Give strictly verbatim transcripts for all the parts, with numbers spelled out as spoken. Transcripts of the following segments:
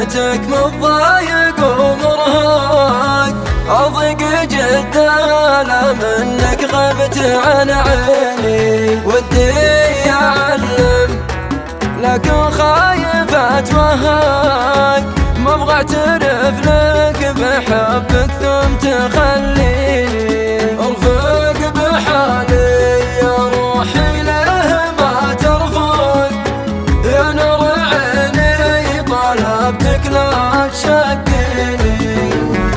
لقيتك متضايق ومرهق، أضيق جدا لا منك غبت عن عيني. ودي أعلم لكن خايف أتوهق، ما أبغى أعترف لك بحبك ثم تخليني. ارفق بحالي يا روحي له ما ترفق، يا نور عيني طلبتك لا تشقيني.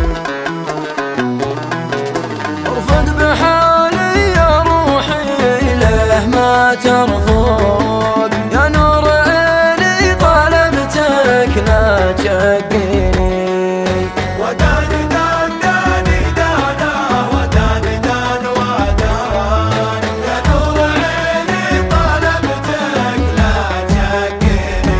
ارفق بحالي يا روحي له ما ترفق، يا نور عيني طلبتك لا تشقيني. وداني دان داني دانا، وداني دان ودان، يا نور عيني طلبتك لا تشقيني.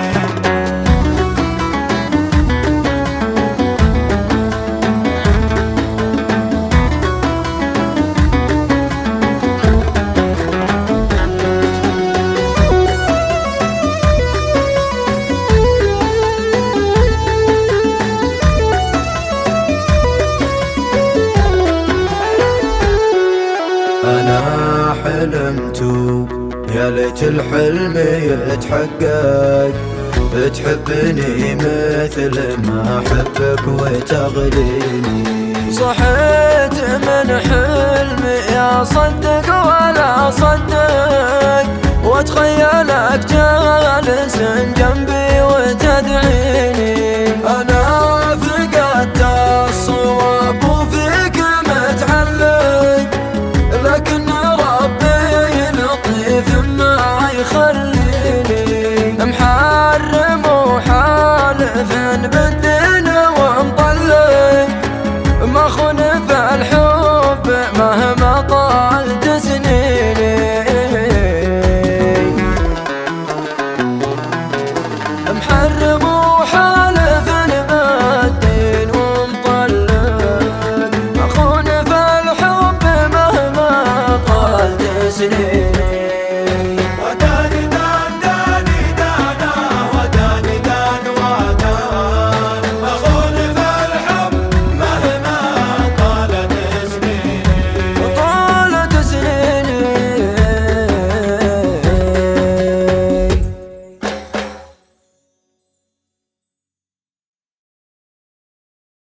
أنا حلمت يا ليت الحلم يتحقق، بتحبني مثل ما أحبك وتغليني. صحيت من حلمي يا صدق ولا صدق، واتخيلك جالس جنبي وتدعيني. أنا فقدت الصواب وفيك متعلق، لكن ربي لطيف ما يخليني. محرم وحالف بالدين ومطلق، ما خنف الحب مهما طالت سنين.